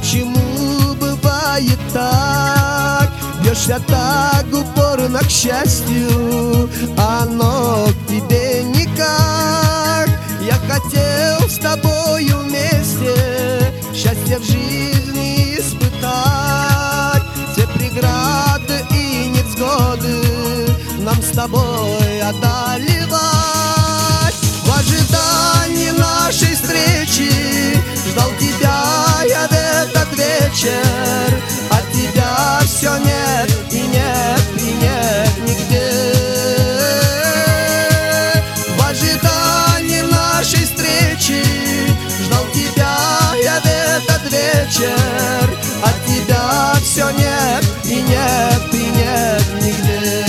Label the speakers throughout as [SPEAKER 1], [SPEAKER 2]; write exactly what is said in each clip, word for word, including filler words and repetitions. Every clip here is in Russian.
[SPEAKER 1] почему бывает так? Бьешься так упорно к счастью, а оно к тебе никак. Я хотел с тобою вместе счастье в жизни испытать. Все преграды и невзгоды нам с тобой одолевать. В ожидании нашей встречи ждал тебя я в этот вечер. От тебя все нет и нет и нет нигде. В ожидании нашей встречи ждал тебя я в этот вечер. От тебя все нет и нет и нет нигде.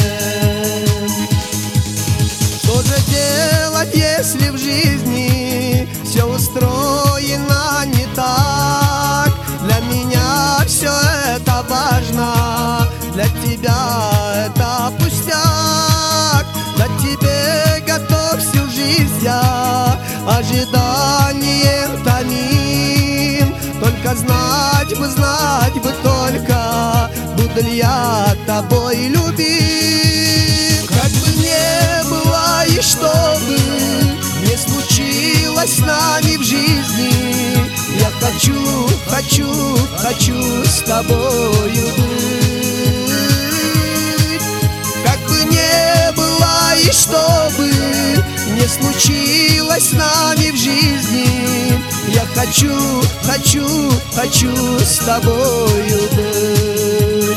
[SPEAKER 1] Что же делать, если в жизни все устроено не так? Для меня все это важно, для тебя это пустяк. Дать тебе готов всю жизнь я, ожиданием томим. Только знать бы, знать бы только, буду ли я тобой любим. Как бы не было и что бы не случилось с нами в жизни, я хочу, хочу, хочу с тобою быть. Как бы не было и что бы не случилось с нами в жизни, я хочу, хочу, хочу с тобою быть.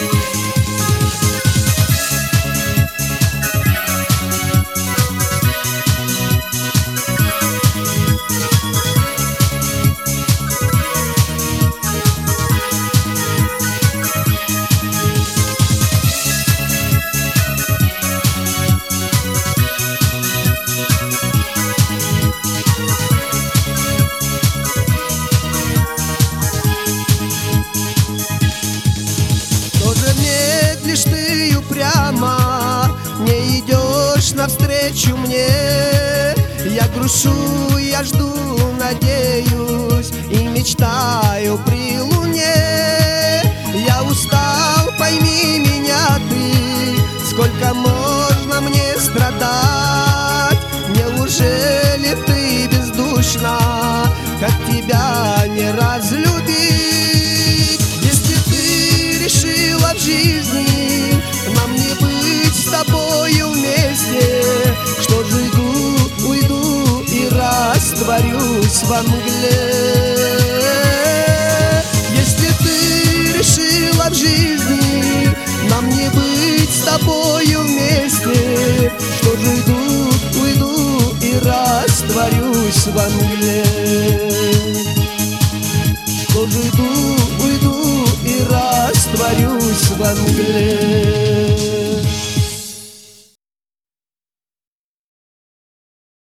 [SPEAKER 1] Ты упрямо не идешь навстречу мне. Я грущу, я жду, надеюсь и мечтаю при луне. Я устал, пойми меня ты, сколько можно мне страдать? Неужели ты бездушна, как тебя не разлюбить? Если ты решила в жизни нам не быть с тобою вместе, что же иду, уйду и растворюсь во мгле. Если ты решила в жизни нам не быть с тобою вместе, что же иду, уйду и растворюсь во мгле. Что же иду, уйду и растворюсь во мгле.